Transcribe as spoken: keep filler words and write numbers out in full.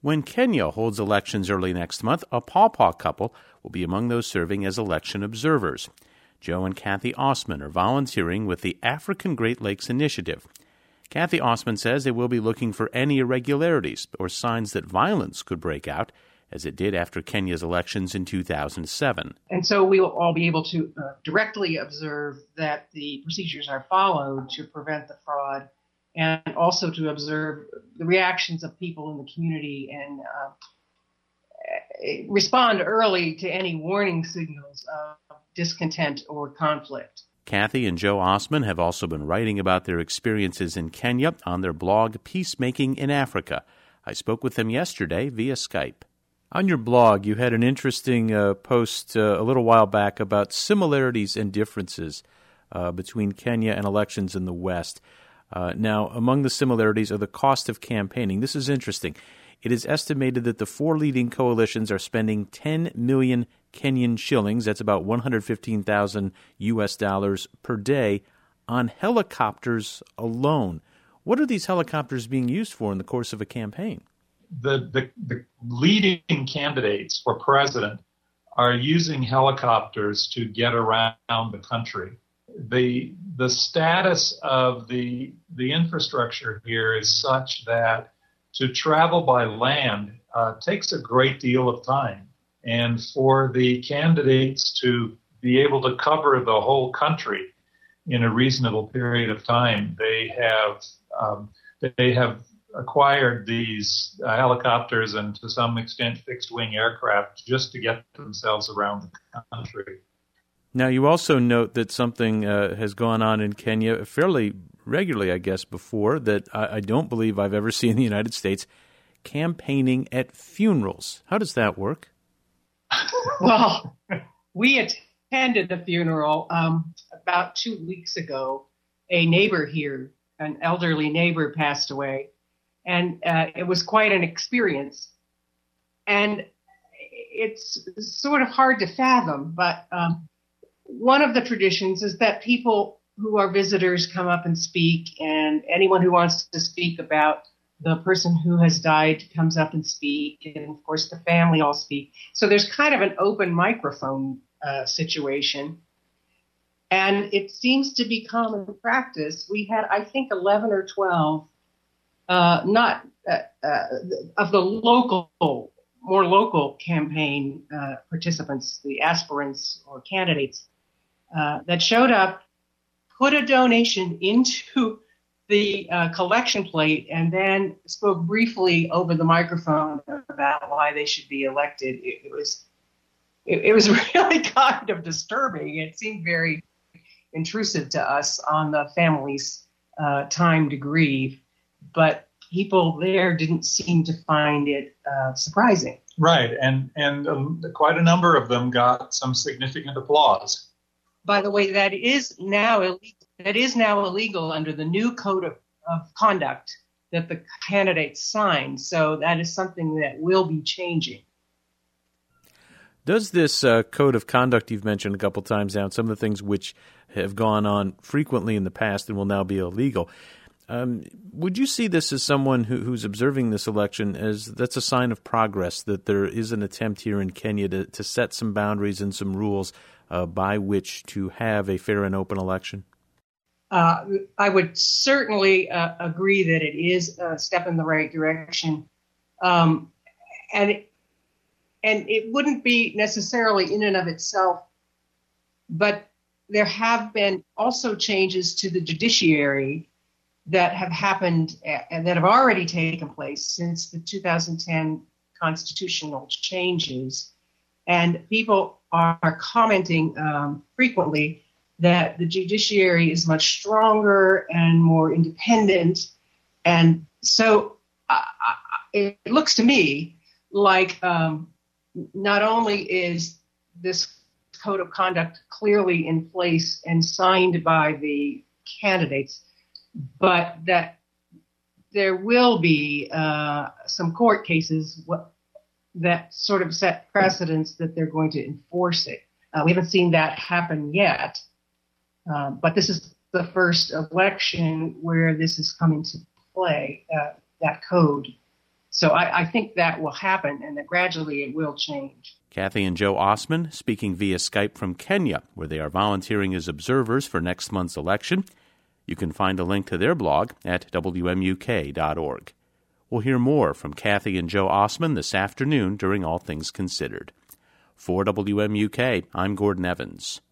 When Kenya holds elections early next month, a Pawpaw couple will be among those serving as election observers. Joe and Kathy Osman are volunteering with the African Great Lakes Initiative. Kathy Osman says they will be looking for any irregularities or signs that violence could break out, as it did after Kenya's elections in two thousand seven. And so we will all be able to uh, directly observe that the procedures are followed to prevent the fraud, and also to observe the reactions of people in the community and uh, respond early to any warning signals of discontent or conflict. Kathy and Joe Osman have also been writing about their experiences in Kenya on their blog, Peacemaking in Africa. I spoke with them yesterday via Skype. On your blog, you had an interesting uh, post uh, a little while back about similarities and differences uh, between Kenya and elections in the West. Uh, now, among the similarities are the cost of campaigning. This is interesting. It is estimated that the four leading coalitions are spending ten million Kenyan shillings, that's about one hundred fifteen thousand U S dollars per day, on helicopters alone. What are these helicopters being used for in the course of a campaign? The, the, the leading candidates for president are using helicopters to get around the country. The the status of the the infrastructure here is such that to travel by land uh, takes a great deal of time. And for the candidates to be able to cover the whole country in a reasonable period of time, they have um, they have acquired these uh, helicopters and to some extent fixed-wing aircraft just to get themselves around the country. Now, you also note that something uh, has gone on in Kenya fairly regularly, I guess, before, that I, I don't believe I've ever seen in the United States, campaigning at funerals. How does that work? Well, we attended the funeral um, about two weeks ago. A neighbor here, an elderly neighbor, passed away, and uh, it was quite an experience. And it's sort of hard to fathom, but um, one of the traditions is that people who are visitors come up and speak, and anyone who wants to speak about the person who has died comes up and speak, and of course the family all speak. So there's kind of an open microphone uh, situation, and it seems to be common practice. We had, I think, eleven or twelve, uh, not uh, uh, of the local, more local campaign uh, participants, the aspirants or candidates, uh, that showed up, put a donation into the uh, collection plate, and then spoke briefly over the microphone about why they should be elected. It, it was it, it was really kind of disturbing. It seemed very intrusive to us on the family's uh, time to grieve, but people there didn't seem to find it uh, surprising. Right, and and um, quite a number of them got some significant applause. By the way, that is now illegal. That is now illegal under the new code of, of conduct that the candidates signed. So that is something that will be changing. Does this uh, code of conduct you've mentioned a couple times now, some of the things which have gone on frequently in the past and will now be illegal, um, would you see this as someone who, who's observing this election as that's a sign of progress, that there is an attempt here in Kenya to, to set some boundaries and some rules uh, by which to have a fair and open election? Uh, I would certainly uh, agree that it is a step in the right direction. Um, and, it, and it wouldn't be necessarily in and of itself, but there have been also changes to the judiciary that have happened and that have already taken place since the two thousand ten constitutional changes. And people are commenting um, frequently that the judiciary is much stronger and more independent. And so uh, it looks to me like um, not only is this code of conduct clearly in place and signed by the candidates, but that there will be uh, some court cases what, that sort of set precedents that they're going to enforce it. Uh, we haven't seen that happen yet. Uh, but this is the first election where this has come into play, uh, that code. So I, I think that will happen, and that gradually it will change. Kathy and Joe Osman speaking via Skype from Kenya, where they are volunteering as observers for next month's election. You can find a link to their blog at W M U K dot org. We'll hear more from Kathy and Joe Osman this afternoon during All Things Considered. For W M U K, I'm Gordon Evans.